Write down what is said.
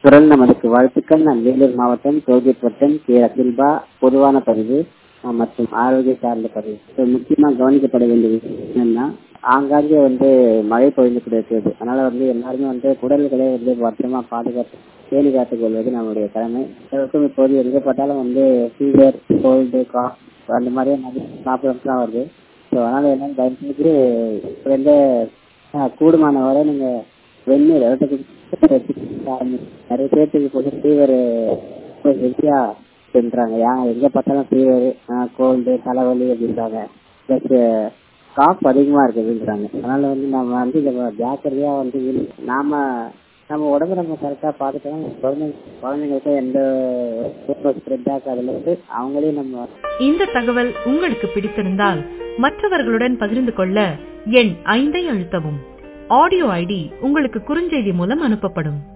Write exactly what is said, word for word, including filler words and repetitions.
குரல் நமதுக்கு வாழ்த்துக்கள். நான் வேலூர் மாவட்டம் டோல்கேட் வட்டம் கே அகில்பா. பொதுவான பதிவு அஹ், மற்றும் ஆரோக்கிய சார்ந்த பதிவு. So, முக்கியமா கவனிக்கப்பட வேண்டியது என்னன்னா, ஆங்காங்கே வந்து மழை பொழிந்து கொண்டிருக்கிறது. அதனால வந்து எல்லாருமே வந்து குடல்களை வந்து பத்திரமா பாதுகாத்து பேணி காத்துக் கொள்வது நம்முடைய கடமை. எல்லாருக்கும் இப்போது எங்க பார்த்தாலும் வந்து ஃபீவர், கோல்டு, காஃப் அந்த மாதிரியே ப்ராப்ளம்ஸ் தான் வருது. ஸோ அதனால என்னன்னு தயவு செஞ்சு இப்ப வந்து அஹ், கூடுமான வரை நீங்க வெந்நீர் அதாவது நிறைய பேர்த்துக்கு போது ஃபீவர் ஹெல்த்தியா சொல்றாங்க. யா எங்க பார்த்தாலும் ஃபீவர், கோல்டு, தலைவலி அப்படின்றாங்க. பிளஸ் காஃப் அதிகமா இருக்குதுன்றாங்க. அதனால வந்து நம்ம வந்து இதை ஜாக்கிரதையா வந்து இரு- நாம நம்ம உடம்பு நம்ம கரெக்டா பார்த்துட்டோம். குழந்தைங்க குழந்தைங்களுக்கும் எந்த ஸ்ப்ரெட் ஆகாதுல இருந்து அவங்களையும் நம்ம இந்த தகவல் உங்களுக்கு பிடித்திருந்தால் மற்றவர்களுடன் பகிர்ந்து கொள்ள எண் ஐந்தை அழுத்தவும். ஆடியோ ஐடி உங்களுக்கு குறுஞ்செய்தி மூலம் அனுப்பப்படும்.